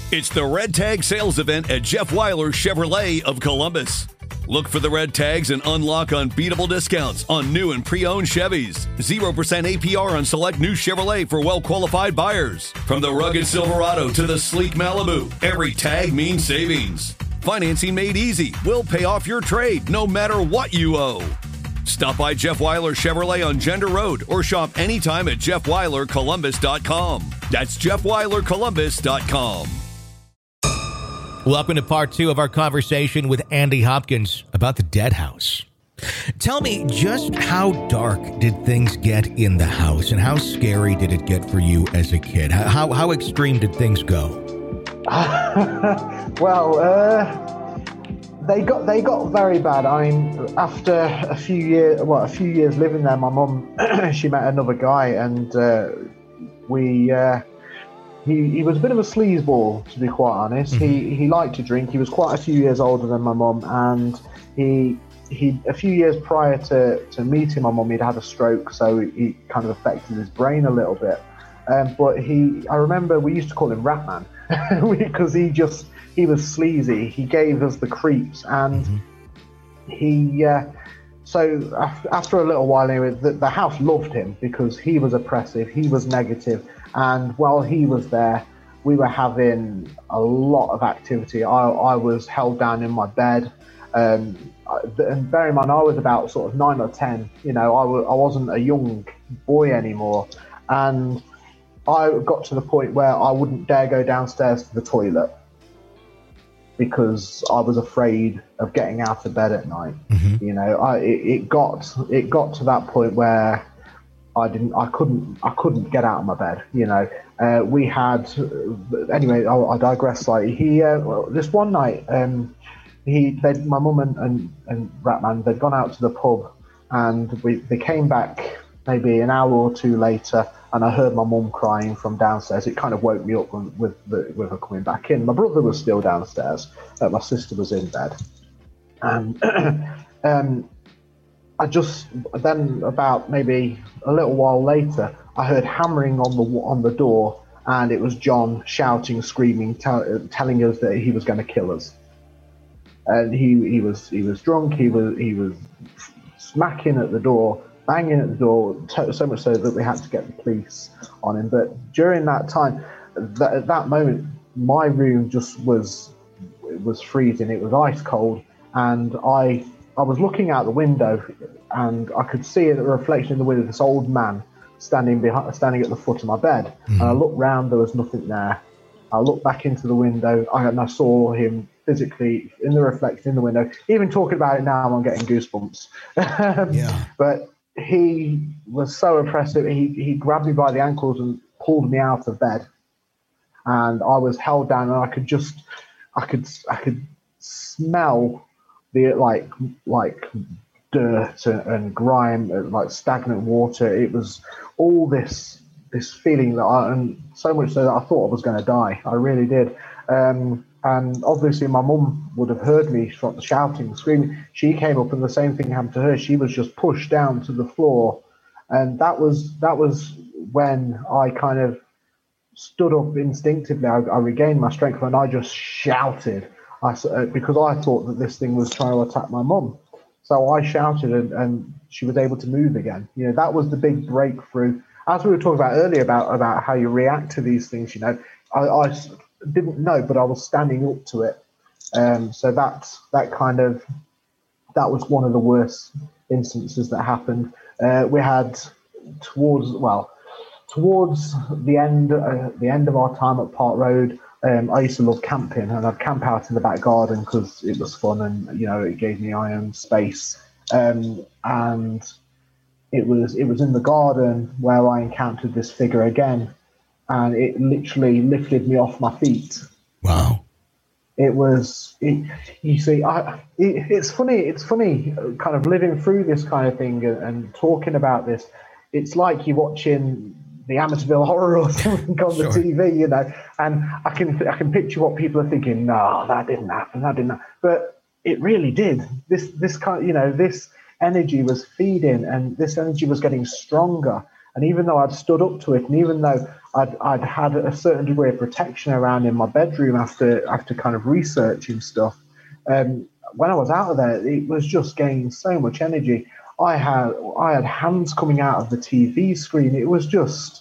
It's the Red Tag sales event at Jeff Weiler Chevrolet of Columbus. Look for the red tags and unlock unbeatable discounts on new and pre-owned Chevys. 0% APR on select new Chevrolet for well-qualified buyers. From the rugged Silverado to the sleek Malibu, every tag means savings. Financing made easy. We'll pay off your trade no matter what you owe. Stop by Jeff Weiler Chevrolet on Gender Road or shop anytime at jeffweilercolumbus.com. That's jeffweilercolumbus.com. Welcome to part 2 of our conversation with Andy Hopkins about the Dead House. Tell me, just how dark did things get in the house, and how scary did it get for you as a kid? How extreme did things go? They got very bad. I mean, after a few years living there, my mum she met another guy, and He was a bit of a sleazeball, to be quite honest. Mm-hmm. He liked to drink. He was quite a few years older than my mum, and he a few years prior to meeting my mum, he'd had a stroke, so he kind of affected his brain a little bit. But I remember we used to call him Ratman because he was sleazy. He gave us the creeps, and so after a little while, anyway, the house loved him because he was oppressive, he was negative, and while he was there, we were having a lot of activity. I was held down in my bed, and bear in mind, I was about sort of 9 or 10. You know, I wasn't a young boy anymore, and I got to the point where I wouldn't dare go downstairs to the toilet because I was afraid of getting out of bed at night. Mm-hmm. You know, it got to that point where I couldn't get out of my bed. You know, we had anyway. I digress slightly. This one night, my mum and Ratman, they'd gone out to the pub, and they came back maybe an hour or two later, and I heard my mum crying from downstairs. It kind of woke me up with her coming back in. My brother was still downstairs. My sister was in bed. And then about maybe a little while later, I heard hammering on the door, and it was John shouting, screaming, telling us that he was going to kill us. And he was drunk. He was smacking at the door, banging at the door, so much so that we had to get the police on him. But during that time, at that moment, my room just was freezing. It was ice cold, and I was looking out the window, and I could see the reflection in the window of this old man standing at the foot of my bed. Mm-hmm. And I looked round, there was nothing there. I looked back into the window, and I saw him physically in the reflection in the window. Even talking about it now, I'm getting goosebumps. Yeah. But he was so oppressive. He grabbed me by the ankles and pulled me out of bed, and I was held down, and I could smell the like dirt and grime, like stagnant water. It was all this feeling and so much so that I thought I was going to die. I really did. And obviously my mum would have heard me shouting, screaming. She came up, and the same thing happened to her. She was just pushed down to the floor, and that was when I kind of stood up instinctively. I regained my strength, and I just shouted because I thought that this thing was trying to attack my mum. So I shouted, and she was able to move again. You know, that was the big breakthrough. As we were talking about earlier about how you react to these things, you know, I didn't know, but I was standing up to it. So that was one of the worst instances that happened. We had towards the end of our time at Park Road, I used to love camping, and I'd camp out in the back garden because it was fun, and you know, it gave me my own space. And it was in the garden where I encountered this figure again, and it literally lifted me off my feet. Wow. It's funny kind of living through this kind of thing and talking about this. It's like you're watching the Amityville Horror or something on the TV, you know, and I can picture what people are thinking. No, that didn't happen. But it really did. This kind, you know, this energy was feeding, and this energy was getting stronger. And even though I'd stood up to it, and even though I'd had a certain degree of protection around in my bedroom after kind of researching stuff, when I was out of there, it was just gaining so much energy. I had hands coming out of the TV screen. There was just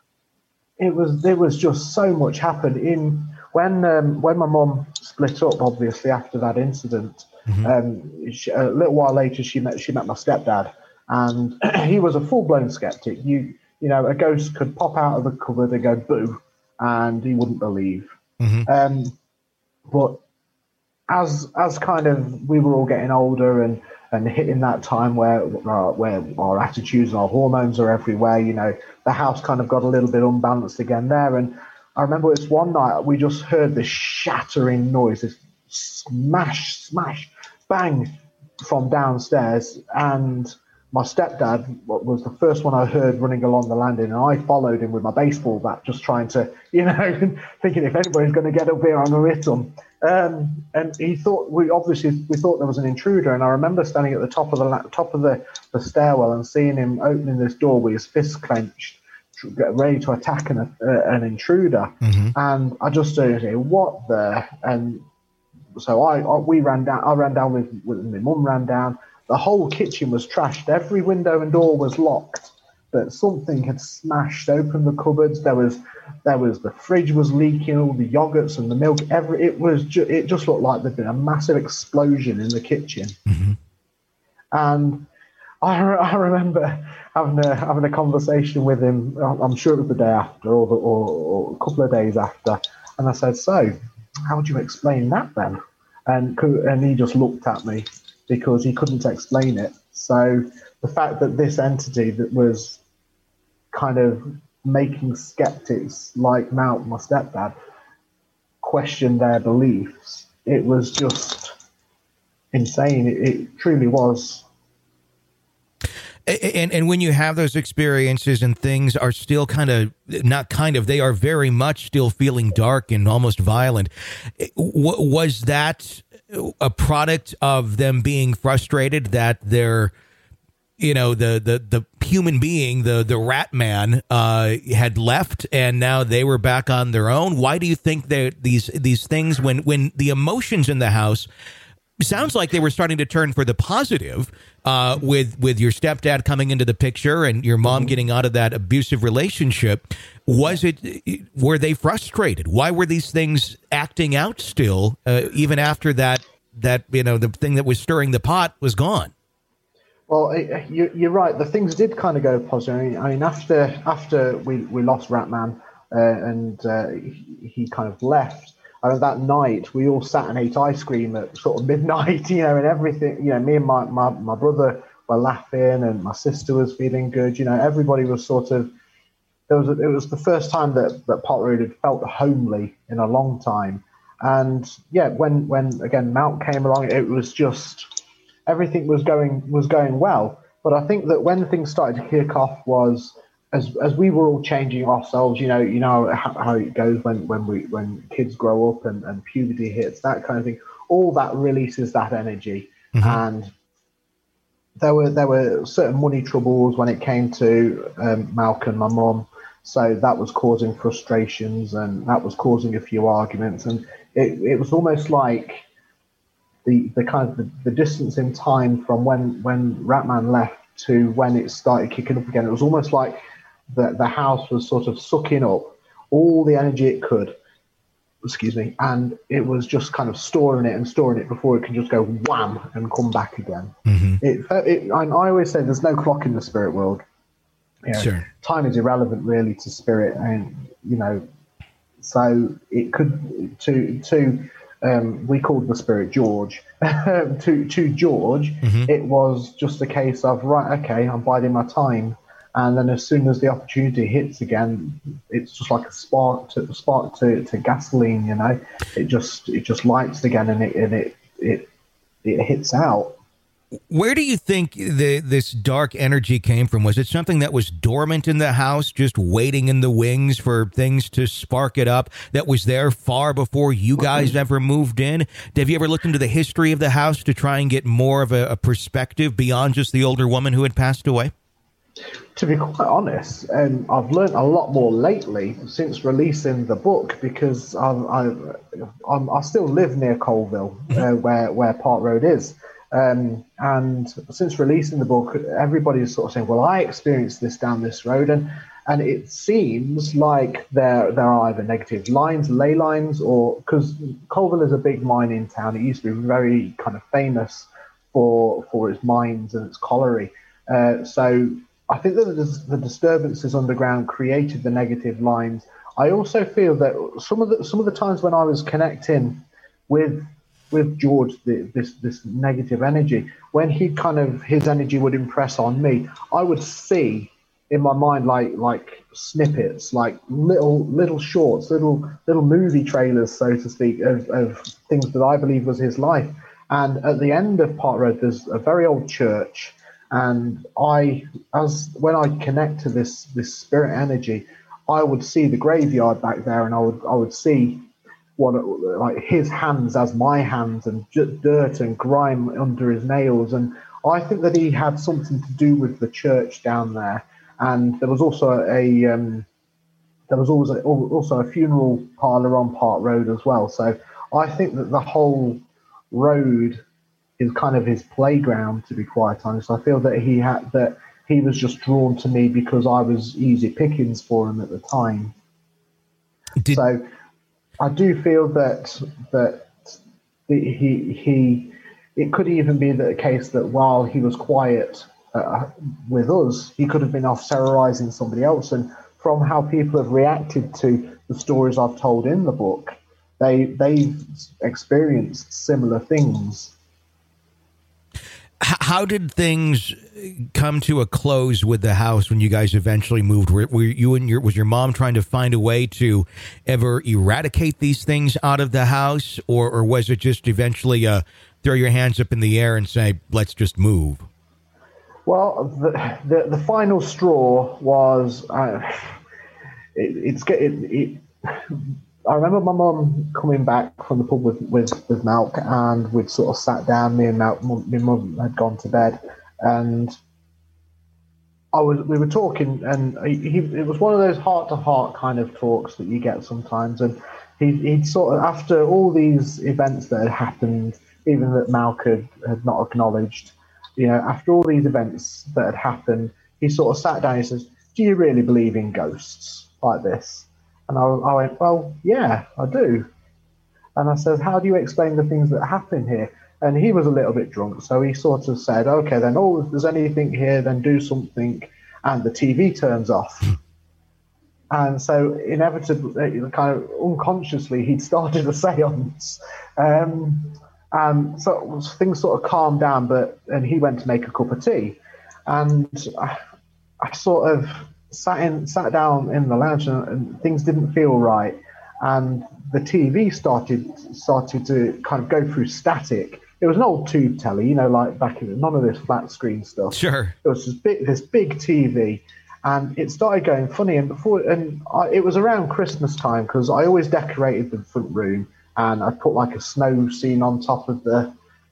so much happened when my mum split up, obviously after that incident. A little while later, she met my stepdad, and he was a full-blown skeptic. You know, a ghost could pop out of the cupboard and go boo, and he wouldn't believe. But as kind of we were all getting older and hitting that time where our attitudes and our hormones are everywhere, you know, the house kind of got a little bit unbalanced again there. And I remember it's one night we just heard this shattering noise, this smash, bang from downstairs, and my stepdad was the first one I heard running along the landing, and I followed him with my baseball bat, just trying to, you know, thinking if anybody's going to get up here, I'm going to hit them. And he thought we thought there was an intruder, and I remember standing at the top of the stairwell and seeing him opening this door with his fists clenched, ready to attack an intruder. And I just started to say, "What the?" And so I ran down. I ran down with my mum ran down. The whole kitchen was trashed. Every window and door was locked. But something had smashed open the cupboards. There was the fridge was leaking, all the yogurts and the milk. It just looked like there'd been a massive explosion in the kitchen. And I remember having a conversation with him. I'm sure it was the day after, or a couple of days after. And I said, "So, how would you explain that then?" And he just looked at me because he couldn't explain it. So the fact that this entity that was kind of making skeptics like my stepdad question their beliefs, it was just insane. It truly was. And when you have those experiences and things are still they are very much still feeling dark and almost violent, was that a product of them being frustrated that they're, you know, the human being, the rat man, had left and now they were back on their own? Why do you think that these things, when the emotions in the house, sounds like they were starting to turn for the positive, with your stepdad coming into the picture and your mom getting out of that abusive relationship? Were they frustrated? Why were these things acting out still, even after that, you know, the thing that was stirring the pot was gone? Well, you're right. The things did kind of go positive. I mean, after we lost Ratman, and he kind of left, that night we all sat and ate ice cream at sort of midnight, you know, and everything, you know, me and my brother were laughing and my sister was feeling good, you know, everybody was sort of, it was the first time that Potterroad had felt homely in a long time. And yeah, when again Mount came along, it was just, everything was going well. But I think that when things started to kick off was, as we were all changing ourselves, you know how it goes when kids grow up and puberty hits, that kind of thing. All that releases that energy, and there were certain money troubles when it came to Malcolm and my mum, so that was causing frustrations and that was causing a few arguments, and it was almost like the kind of the distance in time from when Ratman left to when it started kicking up again. It was almost like the house was sort of sucking up all the energy it could, and it was just kind of storing it before it can just go wham and come back again. I always say there's no clock in the spirit world. You know, sure. Time is irrelevant really to spirit, and you know, so it could we called the spirit George. to George, it was just a case of, right, okay, I'm biding my time. And then as soon as the opportunity hits again, it's just like a spark to gasoline, you know. It just lights again, and it hits out. Where do you think this dark energy came from? Was it something that was dormant in the house, just waiting in the wings for things to spark it up, that was there far before you guys ever moved in? Have you ever looked into the history of the house to try and get more of a perspective beyond just the older woman who had passed away? To be quite honest, I've learned a lot more lately since releasing the book because I still live near Colville, where Park Road is. And since releasing the book, everybody's sort of saying, "Well, I experienced this down this road," and it seems like there are either negative lines, ley lines, or because Colville is a big mining town. It used to be very kind of famous for its mines and its colliery. So I think that the disturbances underground created the negative lines. I also feel that some of the times when I was connecting with George, this negative energy, when his energy would impress on me, I would see in my mind like snippets, like little shorts, little movie trailers, so to speak, of things that I believe was his life. And at the end of Park Road, there's a very old church. And when I connect to this spirit energy, I would see the graveyard back there, and I would see like his hands as my hands, and dirt and grime under his nails. And I think that he had something to do with the church down there. And there was also a funeral parlor on Park Road as well. So I think that the whole road is kind of his playground, to be quite honest. I feel that he was just drawn to me because I was easy pickings for him at the time. So I do feel that it could even be the case that while he was quiet with us, he could have been off terrorizing somebody else. And from how people have reacted to the stories I've told in the book, they've experienced similar things. How did things come to a close with the house when you guys eventually moved? Was your mom trying to find a way to ever eradicate these things out of the house, or was it just eventually throw your hands up in the air and say, let's just move? Well, the final straw was I remember my mum coming back from the pub with Malk, and we'd sort of sat down. Me and Malk, my mum had gone to bed, and we were talking, and it was one of those heart-to-heart kind of talks that you get sometimes. And he'd sort of, after all these events that had happened, even that Malk had not acknowledged, after all these events that had happened, he sort of sat down and he says, "Do you really believe in ghosts like this?" And I went, "Well, yeah, I do." And I said, "How do you explain the things that happen here?" And he was a little bit drunk, so he sort of said, "Okay, then, if there's anything here, then do something," and the TV turns off. And so inevitably, kind of unconsciously, he'd started a seance. And so things sort of calmed down, and he went to make a cup of tea. And I sort of sat down in the lounge, and things didn't feel right, and the TV started to kind of go through static. It was an old tube telly, like back in none of this flat screen stuff. Sure. It was this big TV, and it started going funny. And it was around Christmas time, because I always decorated the front room, and I put like a snow scene on top of the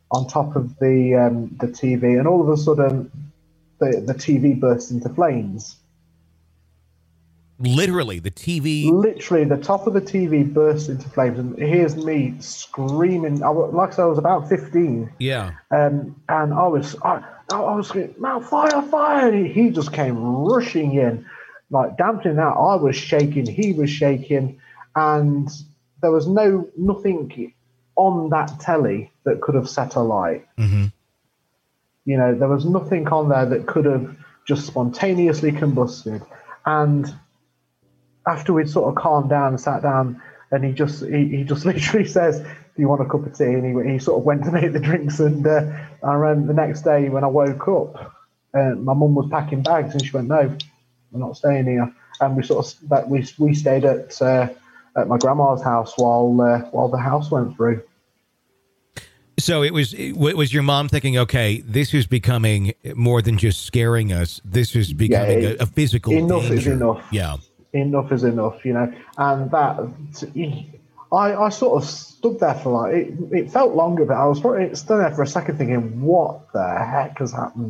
TV, and all of a sudden the TV burst into flames. Literally, the TV... Literally, the top of the TV burst into flames, and here's me screaming. Like I said, I was about 15. Yeah. And I was screaming, "Mount, fire, fire!" And he just came rushing in, like dampening out. I was shaking, he was shaking, and there was nothing on that telly that could have set alight. Mm-hmm. There was nothing on there that could have just spontaneously combusted. And after we'd sort of calmed down and sat down, and he just literally says, "Do you want a cup of tea?" And he sort of went to make the drinks. And I remember the next day when I woke up, my mum was packing bags, and she went, "No, we're not staying here." And we stayed at my grandma's house while the house went through. So it was your mom thinking, okay, this is becoming more than just scaring us. This is becoming a physical enough danger. Is enough. Yeah. Enough is enough, And that, I sort of stood there for it felt longer, but I was probably stood there for a second thinking, what the heck has happened?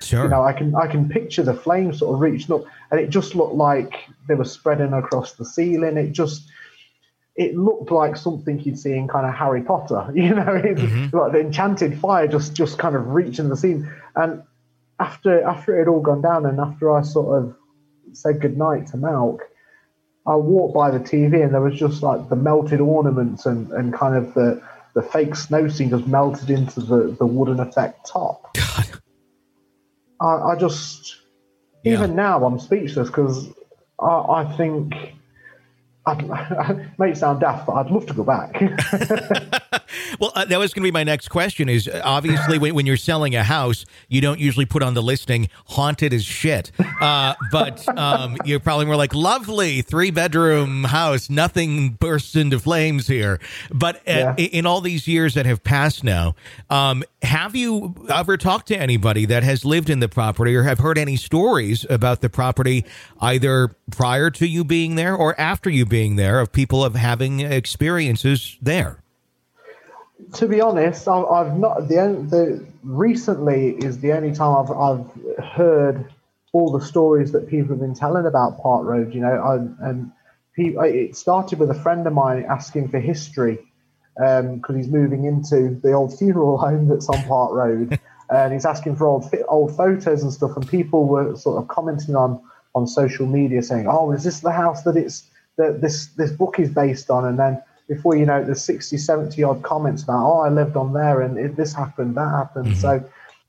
Sure. You know, I can picture the flames sort of reaching up, and it just looked like they were spreading across the ceiling. It looked like something you'd see in kind of Harry Potter, you know, like the enchanted fire just kind of reaching the scene. And after it had all gone down, and after I sort of said goodnight to Malk, I walked by the TV, and there was just like the melted ornaments and kind of the fake snow scene just melted into the wooden effect top. God. I just, even now I'm speechless, because I think, it may sound daft, but I'd love to go back. Well, that was going to be my next question is, obviously, when you're selling a house, you don't usually put on the listing haunted as shit. But you're probably more like, lovely 3-bedroom house, nothing bursts into flames here. But in all these years that have passed now, have you ever talked to anybody that has lived in the property or have heard any stories about the property, either prior to you being there or after you being there, of people of having experiences there? To be honest, I've not. Recently is the only time I've heard all the stories that people have been telling about Park Road. You know, it started with a friend of mine asking for history because he's moving into the old funeral home that's on Park Road, and he's asking for old photos and stuff. And people were sort of commenting on social media saying, "Oh, is this the house that this book is based on?" And then, before you know it, there's 60, 70 odd comments about, "Oh, I lived on there and this happened, that happened." So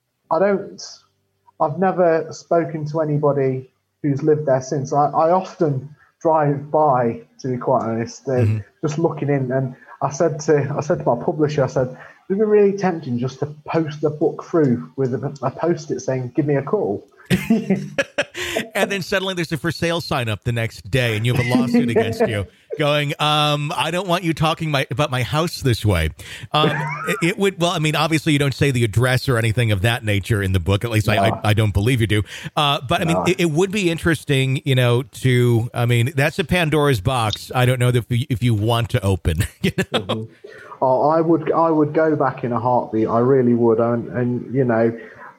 I've never spoken to anybody who's lived there since. I often drive by, to be quite honest, just looking in. And I said to my publisher, I said, it'd be really tempting just to post the book through with a post-it saying, "Give me a call." And then suddenly there's a for sale sign up the next day, and you have a lawsuit against you going, I don't want you talking about my house this way. It would, well, I mean, obviously you don't say the address or anything of that nature in the book. At least I don't believe you do. But I mean, it would be interesting, you know, I mean, that's a Pandora's box. I don't know if you want to open, you know? Mm-hmm. Oh, I would go back in a heartbeat. I really would. And you know,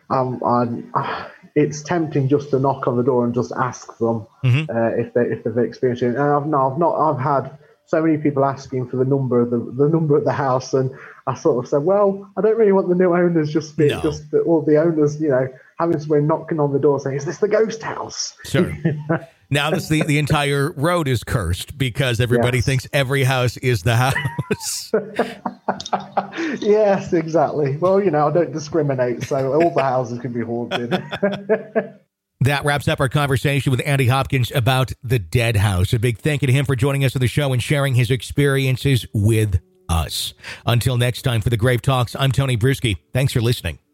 it's tempting just to knock on the door and just ask them if they've experienced it. And I've had so many people asking for the number of the house, and I sort of said, well, I don't really want the new owners all the owners, you know, having somebody knocking on the door saying, "Is this the ghost house?" Sure. Now the entire road is cursed because everybody thinks every house is the house. Yes, exactly. Well, you know, I don't discriminate, so all the houses can be haunted. That wraps up our conversation with Andy Hopkins about the Dead House. A big thank you to him for joining us on the show and sharing his experiences with us. Until next time, for the Grave Talks, I'm Tony Bruschi. Thanks for listening.